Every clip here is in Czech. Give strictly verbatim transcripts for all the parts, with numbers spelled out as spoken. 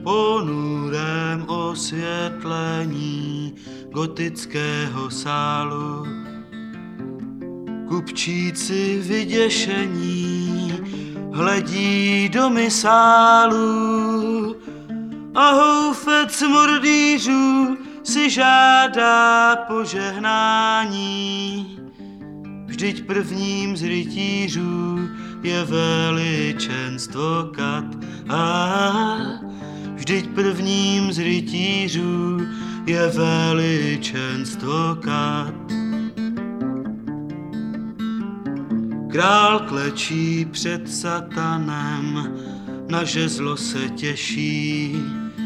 ponurém osvětlení gotického sálu. Kupčíci vyděšení hledí do misálu a houfec mordýřů si žádá požehnání. Vždyť prvním z rytířů je veličenstvo kat. A vždyť prvním z rytířů je veličenstvo kat. Král klečí před satanem, na žezlo se těší.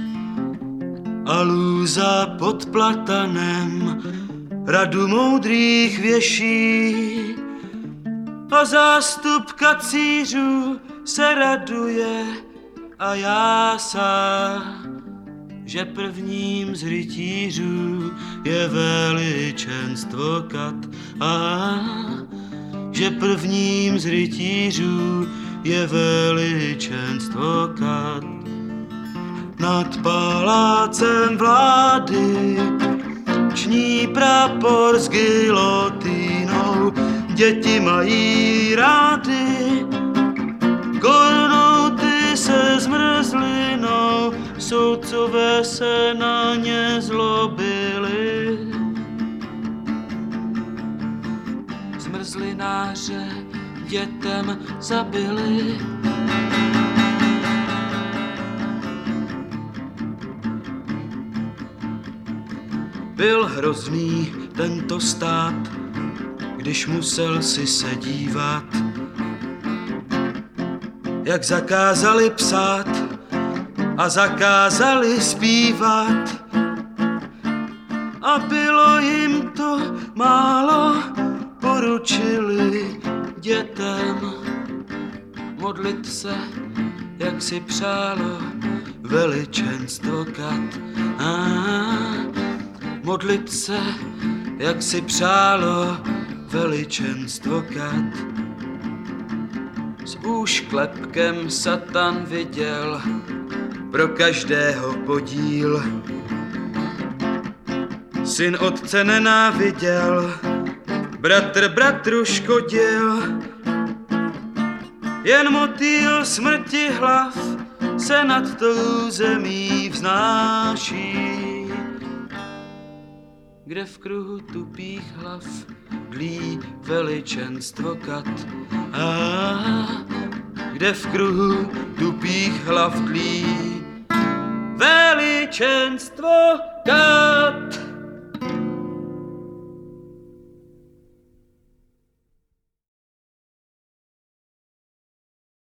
A lůza pod platanem radu moudrých věší. A zástup kacířů se raduje a jásá, že prvním z rytířů je veličenstvo kat. A že prvním z rytířů je veličenstvo kat. Nad palácem vlády ční prapor s gilotínou, děti mají rády kornouty se zmrzlinou, soudcové se na ně zlobili. Zmrzlináře dětem zabili. Byl hrozný tento stát, když musel si se dívat, jak zakázali psát a zakázali zpívat. A bylo jim to málo, poručili dětem modlit se, jak si přálo veličenstvo kat. A modlit se, jak si přálo veličenstvo kat. S úšklepkem satan viděl pro každého podíl. Syn otce nenáviděl, bratr bratru škodil. Jen motýl smrti hlav se nad tou zemí vznáší, kde v kruhu tupých hlav dlí veličenstvo kat. A kde v kruhu tupých hlav dlí veličenstvo kat.